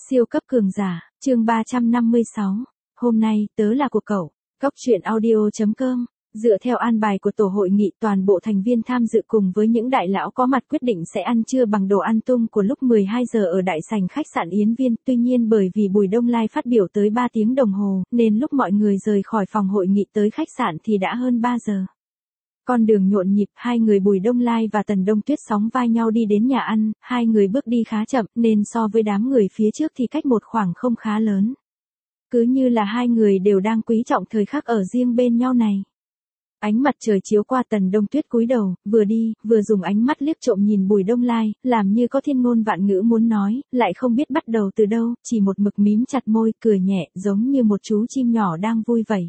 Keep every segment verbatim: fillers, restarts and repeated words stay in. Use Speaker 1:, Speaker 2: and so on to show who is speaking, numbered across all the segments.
Speaker 1: Siêu cấp cường giả, chương ba trăm năm mươi sáu. Hôm nay, tớ là của cậu. Cóc truyện audio chấm com. Dựa theo an bài của tổ hội nghị, toàn bộ thành viên tham dự cùng với những đại lão có mặt quyết định sẽ ăn trưa bằng đồ ăn tung của lúc mười hai giờ ở đại sảnh khách sạn Yến Viên. Tuy nhiên bởi vì Bùi Đông Lai phát biểu tới ba tiếng đồng hồ, nên lúc mọi người rời khỏi phòng hội nghị tới khách sạn thì đã hơn ba giờ. Con đường nhộn nhịp, hai người Bùi Đông Lai và Tần Đông Tuyết sóng vai nhau đi đến nhà ăn, hai người bước đi khá chậm nên so với đám người phía trước thì cách một khoảng không khá lớn. Cứ như là hai người đều đang quý trọng thời khắc ở riêng bên nhau này. Ánh mặt trời chiếu qua, Tần Đông Tuyết cúi đầu, vừa đi, vừa dùng ánh mắt liếc trộm nhìn Bùi Đông Lai, làm như có thiên ngôn vạn ngữ muốn nói, lại không biết bắt đầu từ đâu, chỉ một mực mím chặt môi, cười nhẹ, giống như một chú chim nhỏ đang vui vẩy.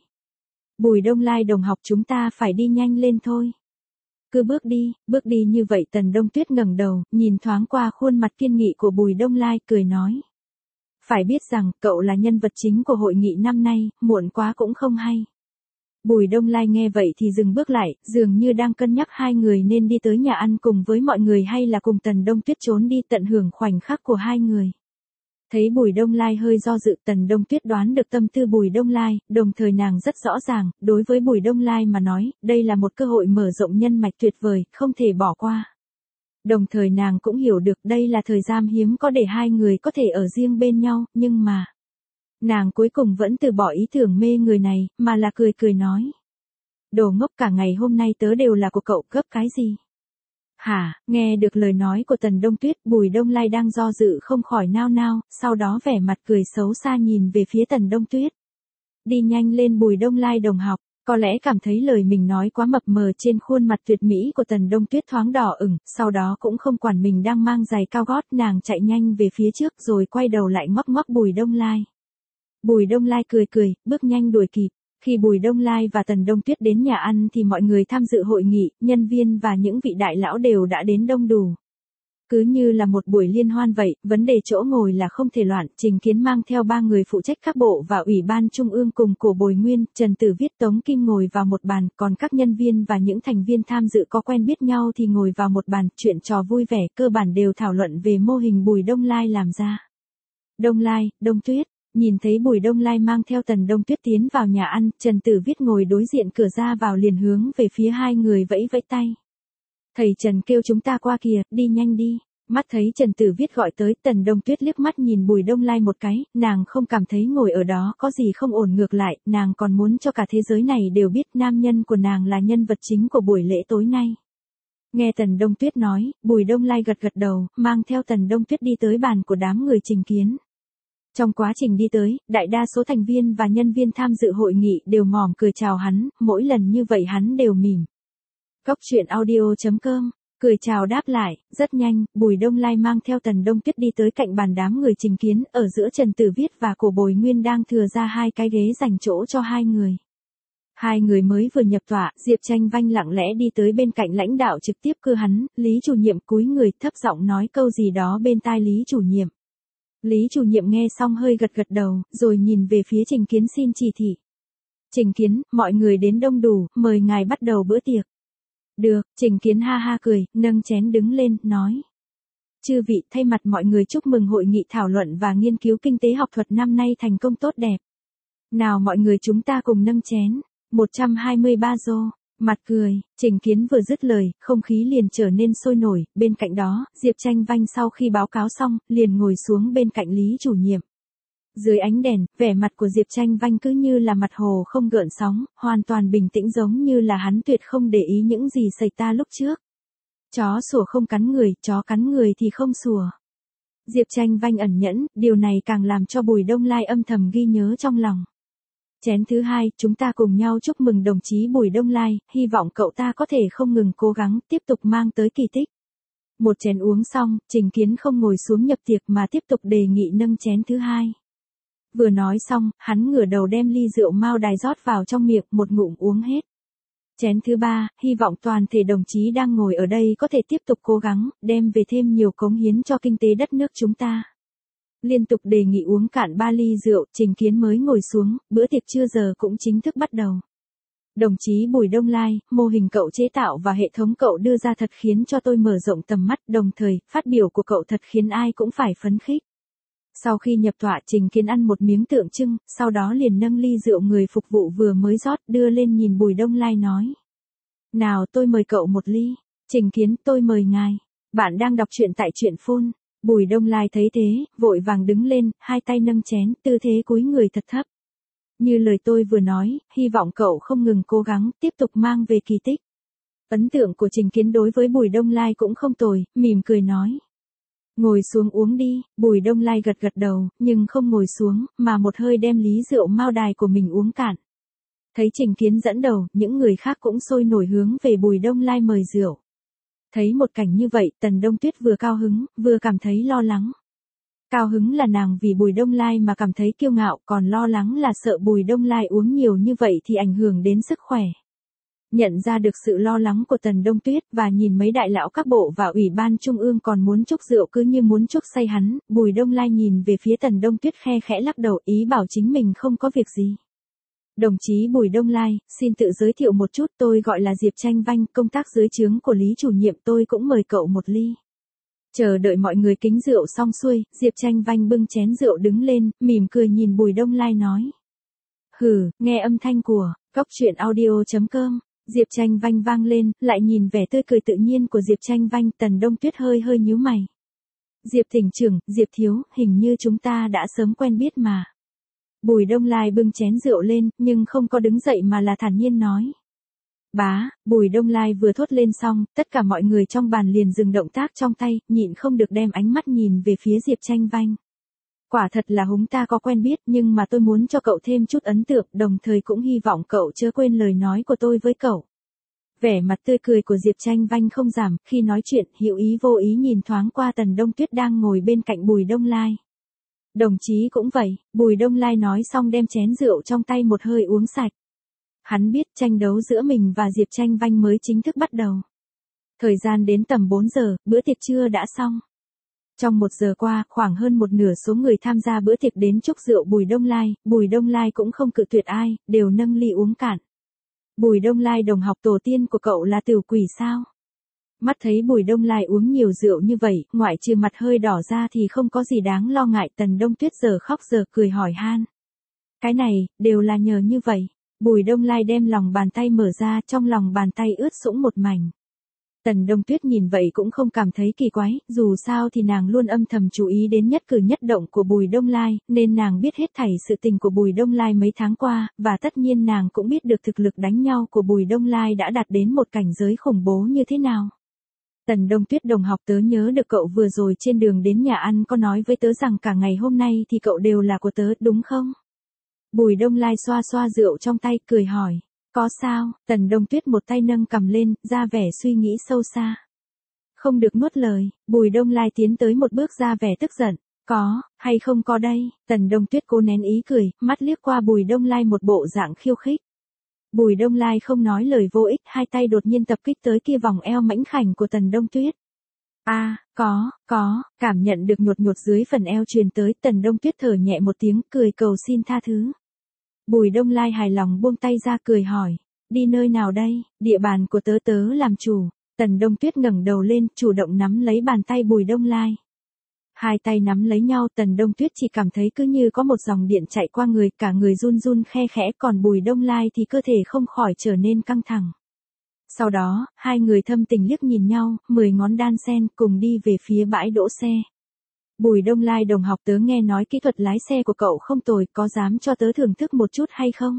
Speaker 1: Bùi Đông Lai đồng học, chúng ta phải đi nhanh lên thôi. Cứ bước đi, bước đi như vậy. Tần Đông Tuyết ngẩng đầu, nhìn thoáng qua khuôn mặt kiên nghị của Bùi Đông Lai, cười nói. Phải biết rằng, cậu là nhân vật chính của hội nghị năm nay, muộn quá cũng không hay. Bùi Đông Lai nghe vậy thì dừng bước lại, dường như đang cân nhắc hai người nên đi tới nhà ăn cùng với mọi người hay là cùng Tần Đông Tuyết trốn đi tận hưởng khoảnh khắc của hai người. Thấy Bùi Đông Lai hơi do dự, Tần Đông Tuyết đoán được tâm tư Bùi Đông Lai, đồng thời nàng rất rõ ràng, đối với Bùi Đông Lai mà nói, đây là một cơ hội mở rộng nhân mạch tuyệt vời, không thể bỏ qua. Đồng thời nàng cũng hiểu được đây là thời gian hiếm có để hai người có thể ở riêng bên nhau, nhưng mà... Nàng cuối cùng vẫn từ bỏ ý tưởng mê người này, mà là cười cười nói. Đồ ngốc, cả ngày hôm nay tớ đều là của cậu, gấp cái gì? Hả, nghe được lời nói của Tần Đông Tuyết, Bùi Đông Lai đang do dự không khỏi nao nao, sau đó vẻ mặt cười xấu xa nhìn về phía Tần Đông Tuyết. Đi nhanh lên Bùi Đông Lai đồng học, có lẽ cảm thấy lời mình nói quá mập mờ, trên khuôn mặt tuyệt mỹ của Tần Đông Tuyết thoáng đỏ ửng, sau đó cũng không quản mình đang mang giày cao gót, nàng chạy nhanh về phía trước rồi quay đầu lại ngoắc ngoắc Bùi Đông Lai. Bùi Đông Lai cười cười, bước nhanh đuổi kịp. Khi Bùi Đông Lai và Tần Đông Tuyết đến nhà ăn thì mọi người tham dự hội nghị, nhân viên và những vị đại lão đều đã đến đông đủ. Cứ như là một buổi liên hoan vậy, vấn đề chỗ ngồi là không thể loạn. Trình Kiến mang theo ba người phụ trách các bộ và ủy ban trung ương cùng Cổ Bồi Nguyên, Trần Tử Viết, Tống Kim ngồi vào một bàn, còn các nhân viên và những thành viên tham dự có quen biết nhau thì ngồi vào một bàn, chuyện trò vui vẻ, cơ bản đều thảo luận về mô hình Bùi Đông Lai làm ra. Đông Lai, Đông Tuyết. Nhìn thấy Bùi Đông Lai mang theo Tần Đông Tuyết tiến vào nhà ăn, Trần Tử Viết ngồi đối diện cửa ra vào liền hướng về phía hai người vẫy vẫy tay. Thầy Trần kêu chúng ta qua kìa, đi nhanh đi. Mắt thấy Trần Tử Viết gọi tới, Tần Đông Tuyết liếc mắt nhìn Bùi Đông Lai một cái, nàng không cảm thấy ngồi ở đó có gì không ổn, ngược lại, nàng còn muốn cho cả thế giới này đều biết nam nhân của nàng là nhân vật chính của buổi lễ tối nay. Nghe Tần Đông Tuyết nói, Bùi Đông Lai gật gật đầu, mang theo Tần Đông Tuyết đi tới bàn của đám người Trình Kiến. Trong quá trình đi tới, đại đa số thành viên và nhân viên tham dự hội nghị đều mỉm cười chào hắn, mỗi lần như vậy hắn đều mỉm. Cóc truyện audio chấm com, cười chào đáp lại, rất nhanh, Bùi Đông Lai mang theo Tần Đông Tuyết đi tới cạnh bàn đám người Trình Kiến, ở giữa Trần Tử Viết và Cổ Bồi Nguyên đang thừa ra hai cái ghế dành chỗ cho hai người. Hai người mới vừa nhập tọa, Diệp Tranh Vanh lặng lẽ đi tới bên cạnh lãnh đạo trực tiếp cư hắn, Lý chủ nhiệm cúi người thấp giọng nói câu gì đó bên tai Lý chủ nhiệm. Lý chủ nhiệm nghe xong hơi gật gật đầu, rồi nhìn về phía Trình Kiến xin chỉ thị. Trình Kiến, mọi người đến đông đủ, mời ngài bắt đầu bữa tiệc. Được, Trình Kiến ha ha cười, nâng chén đứng lên, nói. Chư vị, thay mặt mọi người chúc mừng hội nghị thảo luận và nghiên cứu kinh tế học thuật năm nay thành công tốt đẹp. Nào mọi người chúng ta cùng nâng chén, một trăm hai mươi ba rô. Mặt cười, Trình Kiến vừa dứt lời, không khí liền trở nên sôi nổi, bên cạnh đó, Diệp Tranh Vanh sau khi báo cáo xong, liền ngồi xuống bên cạnh Lý chủ nhiệm. Dưới ánh đèn, vẻ mặt của Diệp Tranh Vanh cứ như là mặt hồ không gợn sóng, hoàn toàn bình tĩnh giống như là hắn tuyệt không để ý những gì xảy ra lúc trước. Chó sủa không cắn người, chó cắn người thì không sủa. Diệp Tranh Vanh ẩn nhẫn, điều này càng làm cho Bùi Đông Lai âm thầm ghi nhớ trong lòng. Chén thứ hai, chúng ta cùng nhau chúc mừng đồng chí Bùi Đông Lai, hy vọng cậu ta có thể không ngừng cố gắng, tiếp tục mang tới kỳ tích. Một chén uống xong, Trình Kiến không ngồi xuống nhập tiệc mà tiếp tục đề nghị nâng chén thứ hai. Vừa nói xong, hắn ngửa đầu đem ly rượu Mao Đài rót vào trong miệng, một ngụm uống hết. Chén thứ ba, hy vọng toàn thể đồng chí đang ngồi ở đây có thể tiếp tục cố gắng, đem về thêm nhiều cống hiến cho kinh tế đất nước chúng ta. Liên tục đề nghị uống cạn ba ly rượu, Trình Kiến mới ngồi xuống, bữa tiệc trưa giờ cũng chính thức bắt đầu. Đồng chí Bùi Đông Lai, mô hình cậu chế tạo và hệ thống cậu đưa ra thật khiến cho tôi mở rộng tầm mắt, đồng thời, phát biểu của cậu thật khiến ai cũng phải phấn khích. Sau khi nhập tọa, Trình Kiến ăn một miếng tượng trưng, sau đó liền nâng ly rượu người phục vụ vừa mới rót đưa lên nhìn Bùi Đông Lai nói. Nào tôi mời cậu một ly. Trình Kiến, tôi mời ngài. Bạn đang đọc truyện tại truyện phun. Bùi Đông Lai thấy thế, vội vàng đứng lên, hai tay nâng chén, tư thế cúi người thật thấp. Như lời tôi vừa nói, hy vọng cậu không ngừng cố gắng, tiếp tục mang về kỳ tích. Ấn tượng của Trình Kiến đối với Bùi Đông Lai cũng không tồi, mỉm cười nói. Ngồi xuống uống đi. Bùi Đông Lai gật gật đầu, nhưng không ngồi xuống, mà một hơi đem lý rượu mao đài của mình uống cạn. Thấy Trình Kiến dẫn đầu, những người khác cũng sôi nổi hướng về Bùi Đông Lai mời rượu. Thấy một cảnh như vậy, Tần Đông Tuyết vừa cao hứng, vừa cảm thấy lo lắng. Cao hứng là nàng vì Bùi Đông Lai mà cảm thấy kiêu ngạo, còn lo lắng là sợ Bùi Đông Lai uống nhiều như vậy thì ảnh hưởng đến sức khỏe. Nhận ra được sự lo lắng của Tần Đông Tuyết và nhìn mấy đại lão các bộ và ủy ban trung ương còn muốn chúc rượu cứ như muốn chúc say hắn, Bùi Đông Lai nhìn về phía Tần Đông Tuyết khe khẽ lắc đầu ý bảo chính mình không có việc gì. Đồng chí Bùi Đông Lai, xin tự giới thiệu một chút, tôi gọi là Diệp Tranh Vanh, công tác dưới trướng của Lý chủ nhiệm, tôi cũng mời cậu một ly. Chờ đợi mọi người kính rượu xong xuôi, Diệp Tranh Vanh bưng chén rượu đứng lên, mỉm cười nhìn Bùi Đông Lai nói. Hừ, nghe âm thanh của cốc truyện audio chấm com. Diệp Tranh Vanh vang lên, lại nhìn vẻ tươi cười tự nhiên của Diệp Tranh Vanh, Tần Đông Tuyết hơi hơi nhíu mày. Diệp thỉnh trưởng, Diệp thiếu, hình như chúng ta đã sớm quen biết mà. Bùi Đông Lai bưng chén rượu lên, nhưng không có đứng dậy mà là thản nhiên nói. Bá, Bùi Đông Lai vừa thốt lên xong, tất cả mọi người trong bàn liền dừng động tác trong tay, nhịn không được đem ánh mắt nhìn về phía Diệp Tranh Vanh. Quả thật là húng ta có quen biết, nhưng mà tôi muốn cho cậu thêm chút ấn tượng, đồng thời cũng hy vọng cậu chớ quên lời nói của tôi với cậu. Vẻ mặt tươi cười của Diệp Tranh Vanh không giảm, khi nói chuyện, hữu ý vô ý nhìn thoáng qua Tần Đông Tuyết đang ngồi bên cạnh Bùi Đông Lai. Đồng chí cũng vậy, Bùi Đông Lai nói xong đem chén rượu trong tay một hơi uống sạch. Hắn biết tranh đấu giữa mình và Diệp Tranh Vanh mới chính thức bắt đầu. Thời gian đến tầm bốn giờ, bữa tiệc trưa đã xong. Trong một giờ qua, khoảng hơn một nửa số người tham gia bữa tiệc đến chúc rượu Bùi Đông Lai, Bùi Đông Lai cũng không cự tuyệt ai, đều nâng ly uống cạn. Bùi Đông Lai, đồng học tổ tiên của cậu là tiểu quỷ sao? Mắt thấy Bùi Đông Lai uống nhiều rượu như vậy, ngoại trừ mặt hơi đỏ ra thì không có gì đáng lo ngại. Tần Đông Tuyết giờ khóc giờ cười hỏi han. Cái này, đều là nhờ như vậy. Bùi Đông Lai đem lòng bàn tay mở ra, trong lòng bàn tay ướt sũng một mảnh. Tần Đông Tuyết nhìn vậy cũng không cảm thấy kỳ quái, dù sao thì nàng luôn âm thầm chú ý đến nhất cử nhất động của Bùi Đông Lai, nên nàng biết hết thảy sự tình của Bùi Đông Lai mấy tháng qua, và tất nhiên nàng cũng biết được thực lực đánh nhau của Bùi Đông Lai đã đạt đến một cảnh giới khủng bố như thế nào. Tần Đông Tuyết đồng học, tớ nhớ được cậu vừa rồi trên đường đến nhà ăn có nói với tớ rằng cả ngày hôm nay thì cậu đều là của tớ, đúng không? Bùi Đông Lai xoa xoa rượu trong tay, cười hỏi. Có sao? Tần Đông Tuyết một tay nâng cầm lên, ra vẻ suy nghĩ sâu xa. Không được nuốt lời, Bùi Đông Lai tiến tới một bước ra vẻ tức giận. Có, hay không có đây? Tần Đông Tuyết cố nén ý cười, mắt liếc qua Bùi Đông Lai một bộ dạng khiêu khích. Bùi Đông Lai không nói lời vô ích, hai tay đột nhiên tập kích tới kia vòng eo mảnh khảnh của Tần Đông Tuyết. A, à, có, có, cảm nhận được nhột nhột dưới phần eo truyền tới, Tần Đông Tuyết thở nhẹ một tiếng, cười cầu xin tha thứ. Bùi Đông Lai hài lòng buông tay ra cười hỏi, đi nơi nào đây? Địa bàn của tớ tớ làm chủ. Tần Đông Tuyết ngẩng đầu lên, chủ động nắm lấy bàn tay Bùi Đông Lai. Hai tay nắm lấy nhau, Tần Đông Tuyết chỉ cảm thấy cứ như có một dòng điện chạy qua người, cả người run run khe khẽ, còn Bùi Đông Lai thì cơ thể không khỏi trở nên căng thẳng. Sau đó, hai người thâm tình liếc nhìn nhau, mười ngón đan sen cùng đi về phía bãi đỗ xe. Bùi Đông Lai, đồng học, tớ nghe nói kỹ thuật lái xe của cậu không tồi, có dám cho tớ thưởng thức một chút hay không?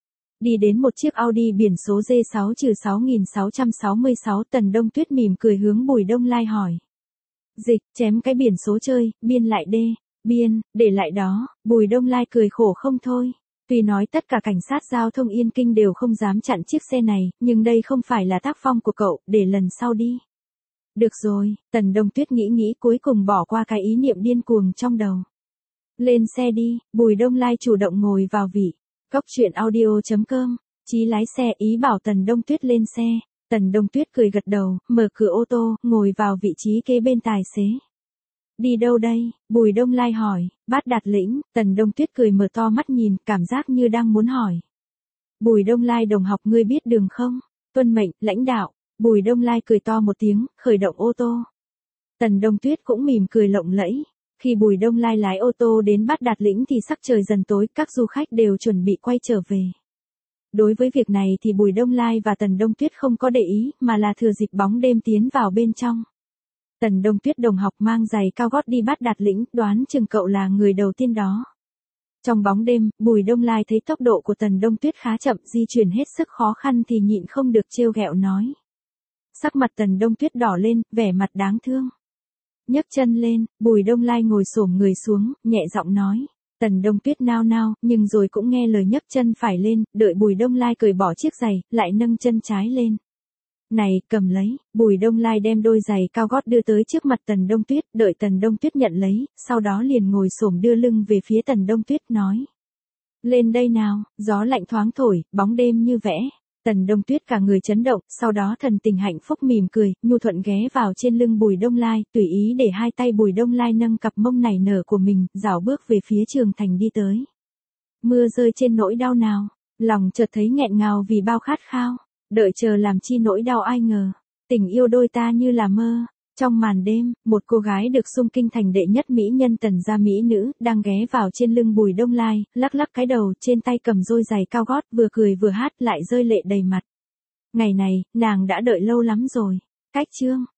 Speaker 1: Đi đến một chiếc Audi biển số D sáu sáu sáu sáu sáu, Tần Đông Tuyết mỉm cười hướng Bùi Đông Lai hỏi. Dịch, chém cái biển số chơi, biên lại đê, biên, để lại đó. Bùi Đông Lai cười khổ không thôi. Tuy nói tất cả cảnh sát giao thông Yên Kinh đều không dám chặn chiếc xe này, nhưng đây không phải là tác phong của cậu, để lần sau đi. Được rồi, Tần Đông Tuyết nghĩ nghĩ cuối cùng bỏ qua cái ý niệm điên cuồng trong đầu. Lên xe đi, Bùi Đông Lai chủ động ngồi vào vị. Cốc truyện audio chấm com, Chí lái xe ý bảo Tần Đông Tuyết lên xe. Tần Đông Tuyết cười gật đầu, mở cửa ô tô, ngồi vào vị trí kế bên tài xế. Đi đâu đây? Bùi Đông Lai hỏi. Bát Đạt Lĩnh. Tần Đông Tuyết cười mở to mắt nhìn, cảm giác như đang muốn hỏi. Bùi Đông Lai, đồng học, ngươi biết đường không? Tuân mệnh, lãnh đạo. Bùi Đông Lai cười to một tiếng, khởi động ô tô. Tần Đông Tuyết cũng mỉm cười lộng lẫy. Khi Bùi Đông Lai lái ô tô đến Bát Đạt Lĩnh thì sắc trời dần tối, các du khách đều chuẩn bị quay trở về. Đối với việc này thì Bùi Đông Lai và Tần Đông Tuyết không có để ý, mà là thừa dịp bóng đêm tiến vào bên trong. Tần Đông Tuyết đồng học mang giày cao gót đi Bát Đạt Lĩnh, đoán chừng cậu là người đầu tiên đó. Trong bóng đêm, Bùi Đông Lai thấy tốc độ của Tần Đông Tuyết khá chậm, di chuyển hết sức khó khăn thì nhịn không được trêu ghẹo nói. Sắc mặt Tần Đông Tuyết đỏ lên, vẻ mặt đáng thương. Nhấc chân lên, Bùi Đông Lai ngồi xổm người xuống, nhẹ giọng nói. Tần Đông Tuyết nao nao, nhưng rồi cũng nghe lời nhấc chân phải lên, đợi Bùi Đông Lai cởi bỏ chiếc giày, lại nâng chân trái lên. Này, cầm lấy, Bùi Đông Lai đem đôi giày cao gót đưa tới trước mặt Tần Đông Tuyết, đợi Tần Đông Tuyết nhận lấy, sau đó liền ngồi xổm đưa lưng về phía Tần Đông Tuyết nói. Lên đây nào, gió lạnh thoáng thổi, bóng đêm như vẽ. Tần Đông Tuyết cả người chấn động, sau đó thần tình hạnh phúc mỉm cười, nhu thuận ghé vào trên lưng Bùi Đông Lai, tùy ý để hai tay Bùi Đông Lai nâng cặp mông nảy nở của mình, dạo bước về phía Trường Thành đi tới. Mưa rơi trên nỗi đau nào, lòng chợt thấy nghẹn ngào vì bao khát khao, đợi chờ làm chi nỗi đau ai ngờ, tình yêu đôi ta như là mơ. Trong màn đêm, một cô gái được xung kinh thành đệ nhất mỹ nhân Tần gia mỹ nữ, đang ghé vào trên lưng Bùi Đông Lai, lắc lắc cái đầu, trên tay cầm đôi giày cao gót, vừa cười vừa hát lại rơi lệ đầy mặt. Ngày này, nàng đã đợi lâu lắm rồi. Cách chương